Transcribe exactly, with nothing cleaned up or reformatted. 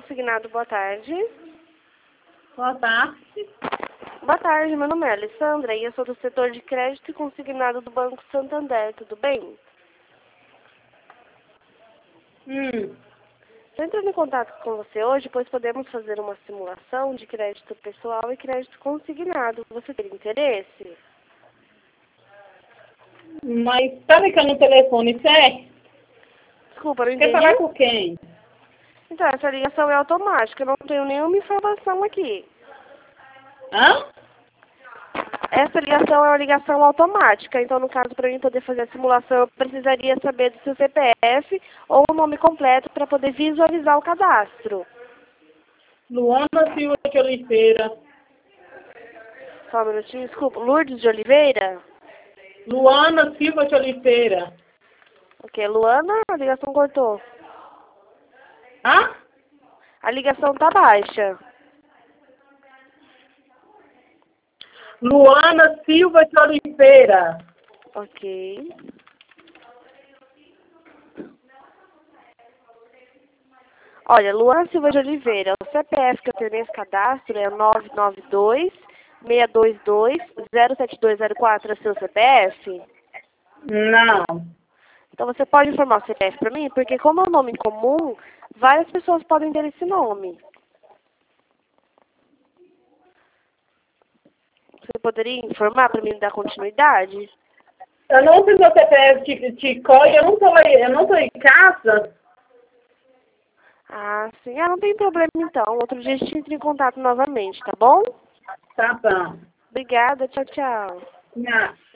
Consignado, boa tarde. Boa tarde. Boa tarde, meu nome é Alessandra e eu sou do setor de crédito e consignado do Banco Santander, tudo bem? Hum. Estou entrando em contato com você hoje, pois podemos fazer uma simulação de crédito pessoal e crédito consignado. Você tem interesse? Mas tá ligando no telefone, certo? Desculpa, não Quer entendi. falar com quem? Então, essa ligação é automática, eu não tenho nenhuma informação aqui. Hã? Essa ligação é uma ligação automática, então no caso para mim poder fazer a simulação eu precisaria saber do seu C P F ou o nome completo para poder visualizar o cadastro. Luana Silva de Oliveira. Só um minutinho, desculpa. Lourdes de Oliveira? Luana Silva de Oliveira. Ok, Luana, a ligação cortou. Hã? A ligação tá baixa. Luana Silva de Oliveira. Ok. Olha, Luana Silva de Oliveira, o C P F que eu tenho nesse cadastro é nove nove dois, seis dois dois, zero sete dois zero quatro, é seu C P F? Não. Então você pode informar o C P F para mim, porque como é um nome comum, várias pessoas podem ter esse nome. Você poderia informar para mim dar continuidade? Eu não sei se o C P F te, te colhe, eu não tô aí, eu não tô em casa. Ah, sim. Ah, não tem problema então. Outro dia a gente entra em contato novamente, tá bom? Tá bom. Obrigada. Tchau, tchau. Não.